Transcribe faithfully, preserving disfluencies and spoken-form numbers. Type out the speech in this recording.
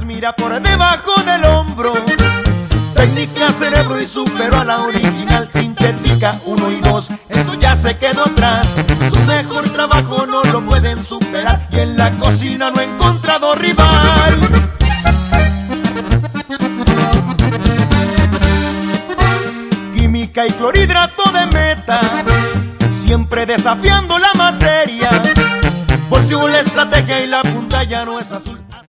mira por debajo del hombro. Técnica, cerebro y superó a la original sintética uno y dos, eso ya se quedó atrás. Su mejor trabajo no lo pueden superar y en la cocina no he encontrado rival. Química y clorhidrato de meta, siempre desafiando la materia.